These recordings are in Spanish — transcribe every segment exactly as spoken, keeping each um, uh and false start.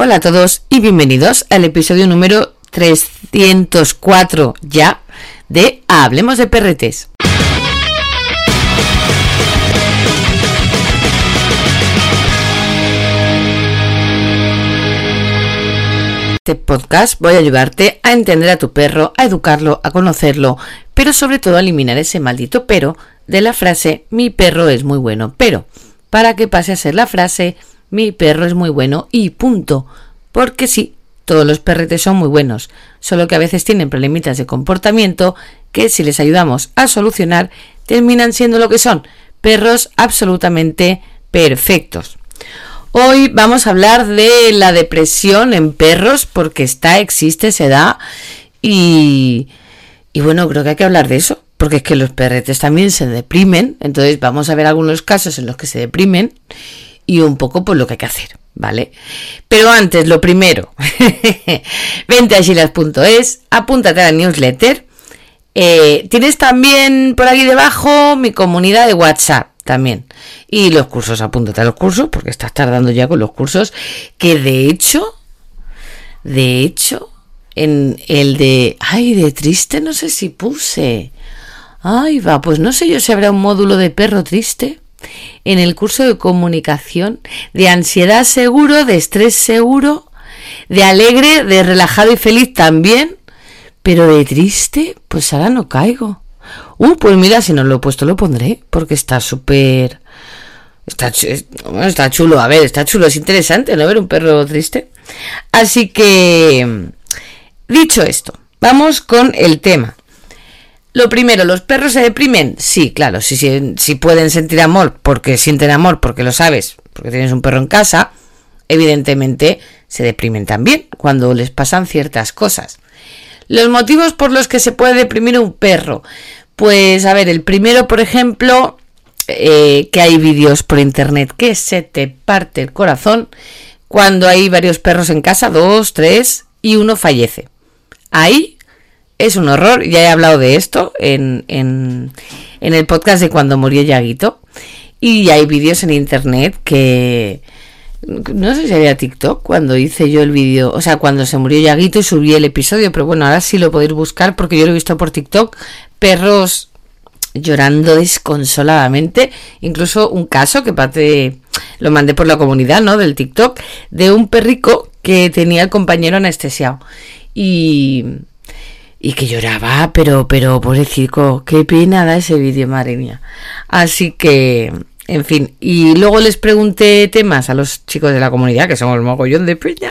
Hola a todos y bienvenidos al episodio número trescientos cuatro ya de Hablemos de Perretes. Este podcast voy a ayudarte a entender a tu perro, a educarlo, a conocerlo, pero sobre todo a eliminar ese maldito pero de la frase mi perro es muy bueno, pero para que pase a ser la frase mi perro es muy bueno y punto, porque sí, todos los perretes son muy buenos, solo que a veces tienen problemitas de comportamiento que si les ayudamos a solucionar terminan siendo lo que son, perros absolutamente perfectos. Hoy vamos a hablar de la depresión en perros porque está, existe, se da y, y bueno, creo que hay que hablar de eso porque es que los perretes también se deprimen, entonces vamos a ver algunos casos en los que se deprimen y un poco por lo que hay que hacer, ¿vale? Pero antes, lo primero, vente a shilas punto es, apúntate a la newsletter, eh, tienes también por aquí debajo mi comunidad de WhatsApp también, y los cursos, apúntate a los cursos, porque estás tardando ya con los cursos, que de hecho, de hecho, en el de, ay, de triste no sé si puse, ay va, pues no sé yo si habrá un módulo de perro triste, en el curso de comunicación, de ansiedad seguro, de estrés seguro, de alegre, de relajado y feliz también, pero de triste, pues ahora no caigo. Uh, pues mira, si no lo he puesto lo pondré, porque está súper... Está, bueno, está chulo, a ver, está chulo, es interesante, ¿no? Ver un perro triste. Así que, dicho esto, vamos con el tema. Lo primero, ¿los perros se deprimen? Sí, claro, si, si, si pueden sentir amor porque sienten amor, porque lo sabes, porque tienes un perro en casa, evidentemente se deprimen también cuando les pasan ciertas cosas. Los motivos por los que se puede deprimir un perro, pues a ver, el primero, por ejemplo, eh, que hay vídeos por internet que se te parte el corazón cuando hay varios perros en casa, dos, tres, y uno fallece. Ahí es un horror, ya he hablado de esto en, en, en el podcast de cuando murió Yaguito, y hay vídeos en internet que... No sé si había TikTok cuando hice yo el vídeo, o sea, cuando se murió Yaguito y subí el episodio, pero bueno, ahora sí lo podéis buscar porque yo lo he visto por TikTok, perros llorando desconsoladamente, incluso un caso que parte, lo mandé por la comunidad, ¿no?, del TikTok, de un perrico que tenía el compañero anestesiado y... Y que lloraba, pero, pero, pobrecito, qué pena da ese vídeo, madre mía. Así que, en fin, y luego les pregunté temas a los chicos de la comunidad, que somos mogollón de peña,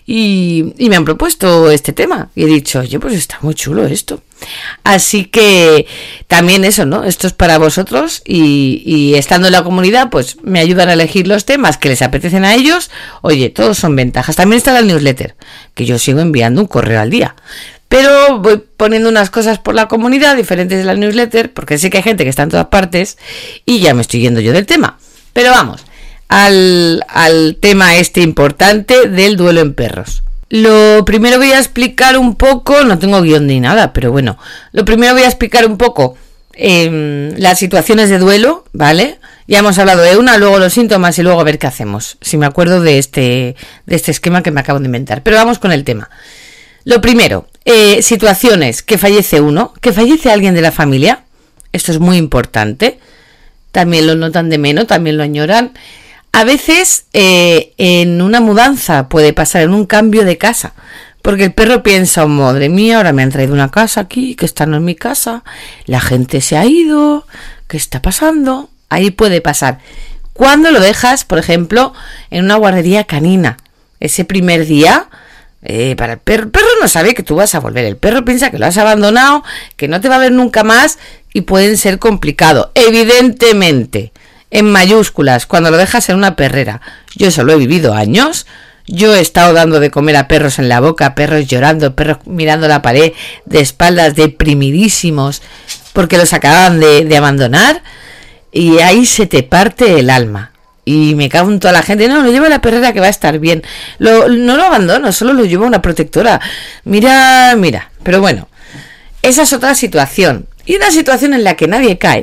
y, y me han propuesto este tema. Y he dicho, oye, pues está muy chulo esto. Así que, también eso, ¿no? Esto es para vosotros, y, y estando en la comunidad, pues me ayudan a elegir los temas que les apetecen a ellos. Oye, todos son ventajas. También está la newsletter, que yo sigo enviando un correo al día. Pero voy poniendo unas cosas por la comunidad diferentes de la newsletter, porque sé que hay gente que está en todas partes y ya me estoy yendo yo del tema. Pero vamos, al, al tema este importante del duelo en perros. Lo primero voy a explicar un poco, no tengo guión ni nada, pero bueno, lo primero voy a explicar un poco eh, las situaciones de duelo, ¿vale? Ya hemos hablado de una, luego los síntomas y luego a ver qué hacemos, si me acuerdo de este, de este esquema que me acabo de inventar. Pero vamos con el tema. Lo primero, eh, situaciones que fallece uno, que fallece alguien de la familia, esto es muy importante, también lo notan de menos, también lo añoran. A veces eh, en una mudanza puede pasar, en un cambio de casa, porque el perro piensa, oh, madre mía, ahora me han traído una casa aquí, que esta no es mi casa, la gente se ha ido, ¿qué está pasando? Ahí puede pasar. Cuando lo dejas, por ejemplo, en una guardería canina, ese primer día... Eh, para el perro, el perro no sabe que tú vas a volver, el perro piensa que lo has abandonado, que no te va a ver nunca más y pueden ser complicados, evidentemente, en mayúsculas, cuando lo dejas en una perrera. Yo eso lo he vivido años, yo he estado dando de comer a perros en la boca, perros llorando, perros mirando la pared de espaldas, deprimidísimos porque los acababan de, de abandonar, y ahí se te parte el alma. Y me cago en toda la gente. No, lo llevo a la perrera que va a estar bien. Lo, no lo abandono, solo lo llevo a una protectora. Mira, mira. Pero bueno, esa es otra situación. Y una situación en la que nadie cae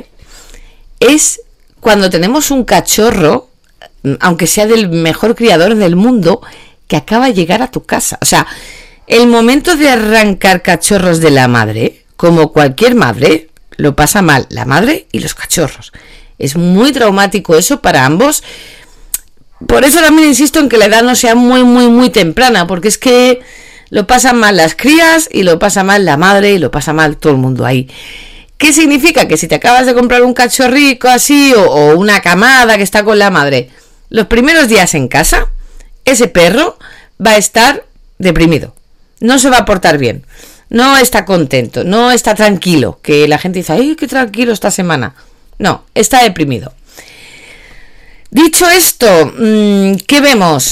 es cuando tenemos un cachorro, aunque sea del mejor criador del mundo, que acaba de llegar a tu casa. O sea, el momento de arrancar cachorros de la madre, como cualquier madre, lo pasa mal la madre y los cachorros. Es muy traumático eso para ambos. Por eso también insisto en que la edad no sea muy, muy, muy temprana, porque es que lo pasan mal las crías y lo pasa mal la madre y lo pasa mal todo el mundo ahí. ¿Qué significa? Que si te acabas de comprar un cachorrico así o, o una camada que está con la madre, los primeros días en casa, ese perro va a estar deprimido. No se va a portar bien. No está contento. No está tranquilo. Que la gente dice, ¡ay, qué tranquilo esta semana! No, está deprimido. Dicho esto, ¿qué vemos?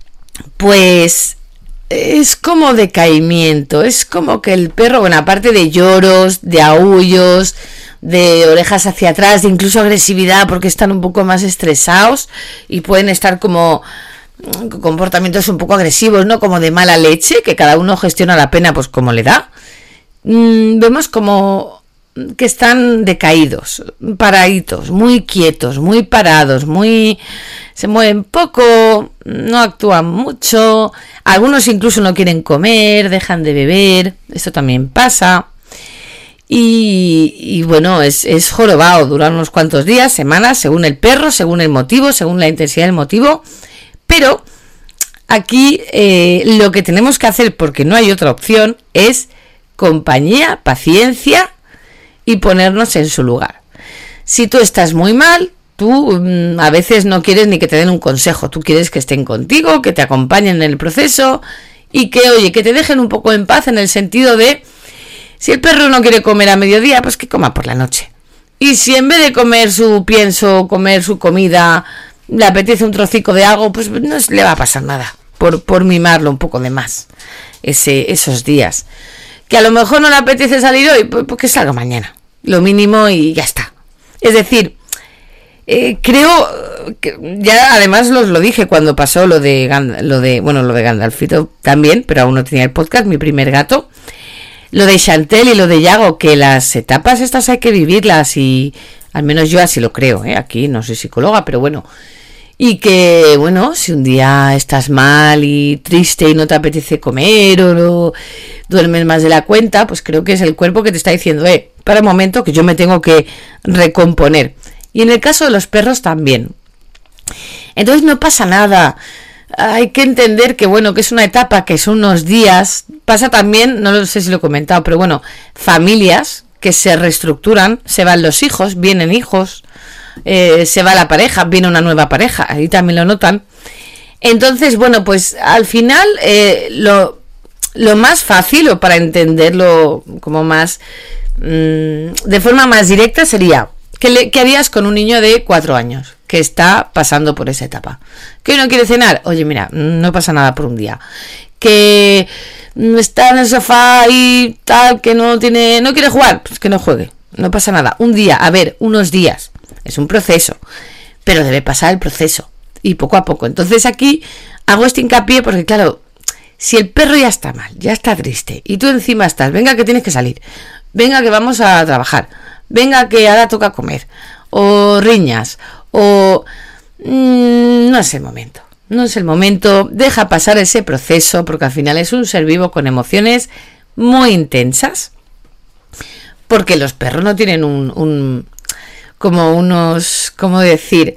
Pues es como decaimiento, es como que el perro, bueno, aparte de lloros, de aullos, de orejas hacia atrás, de incluso agresividad porque están un poco más estresados y pueden estar como comportamientos un poco agresivos, ¿no? Como de mala leche, que cada uno gestiona la pena pues como le da. Mm, vemos como que están decaídos, paraditos, muy quietos, muy parados, muy se mueven poco, no actúan mucho, algunos incluso no quieren comer, dejan de beber, esto también pasa. Y, y bueno, es, es jorobado, dura unos cuantos días, semanas, según el perro, según el motivo, según la intensidad del motivo. Pero aquí eh, lo que tenemos que hacer, porque no hay otra opción, es compañía, paciencia y ponernos en su lugar. Si tú estás muy mal, tú mmm, a veces no quieres ni que te den un consejo, tú quieres que estén contigo, que te acompañen en el proceso y que, oye, que te dejen un poco en paz en el sentido de, si el perro no quiere comer a mediodía, pues que coma por la noche. Y si en vez de comer su pienso, comer su comida, le apetece un trocico de algo, pues no le va a pasar nada por, por mimarlo un poco de más ese, esos días. Que a lo mejor no le apetece salir hoy, pues, pues que salga mañana, lo mínimo y ya está. Es decir, eh, creo que ya además los lo dije cuando pasó lo de Gandalf, lo de bueno lo de Gandalfito también, pero aún no tenía el podcast, mi primer gato, lo de Chantel y lo de Yago, que las etapas estas hay que vivirlas y al menos yo así lo creo, ¿eh? Aquí no soy psicóloga, pero bueno. Y que, bueno, si un día estás mal y triste y no te apetece comer o no duermes más de la cuenta, pues creo que es el cuerpo que te está diciendo, eh, para un momento que yo me tengo que recomponer. Y en el caso de los perros también. Entonces no pasa nada. Hay que entender que, bueno, que es una etapa, que son unos días. Pasa también, no lo sé si lo he comentado, pero bueno, familias que se reestructuran, se van los hijos, vienen hijos. Eh, se va la pareja, viene una nueva pareja, ahí también lo notan. Entonces, bueno, pues al final eh, lo, lo más fácil, o para entenderlo como más mmm, de forma más directa, sería ¿qué, le, ¿qué harías con un niño de cuatro años que está pasando por esa etapa? ¿Que hoy no quiere cenar? Oye, mira, no pasa nada por un día. Que está en el sofá y tal, que no tiene, no quiere jugar, pues que no juegue, no pasa nada. Un día, a ver, unos días. Es un proceso, pero debe pasar el proceso y poco a poco. Entonces aquí hago este hincapié porque, claro, si el perro ya está mal, ya está triste y tú encima estás, venga que tienes que salir, venga que vamos a trabajar, venga que ahora toca comer, o riñas, o mmm, no es el momento, no es el momento, deja pasar ese proceso porque al final es un ser vivo con emociones muy intensas, porque los perros no tienen un... un como unos, ¿cómo decir?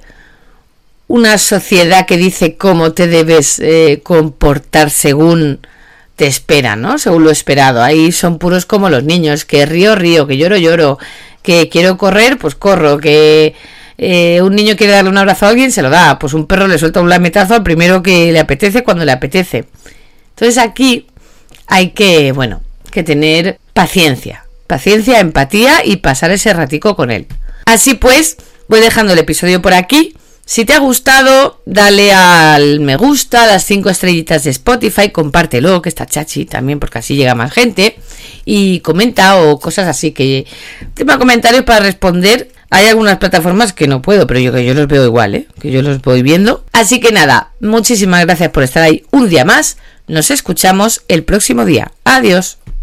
Una sociedad que dice cómo te debes eh, comportar según te espera, ¿no? Según lo esperado. Ahí son puros como los niños, que río, río, que lloro, lloro, que quiero correr, pues corro, que eh, un niño quiere darle un abrazo a alguien, se lo da, pues un perro le suelta un lametazo al primero que le apetece cuando le apetece. Entonces aquí hay que, bueno, que tener paciencia, paciencia, empatía y pasar ese ratico con él. Así pues, voy dejando el episodio por aquí. Si te ha gustado, dale al me gusta, las cinco estrellitas de Spotify, compártelo, que está chachi también, porque así llega más gente. Y comenta o cosas así, que tema comentarios para responder. Hay algunas plataformas que no puedo, pero yo que yo los veo igual, ¿eh? Que yo los voy viendo. Así que nada, muchísimas gracias por estar ahí un día más. Nos escuchamos el próximo día. Adiós.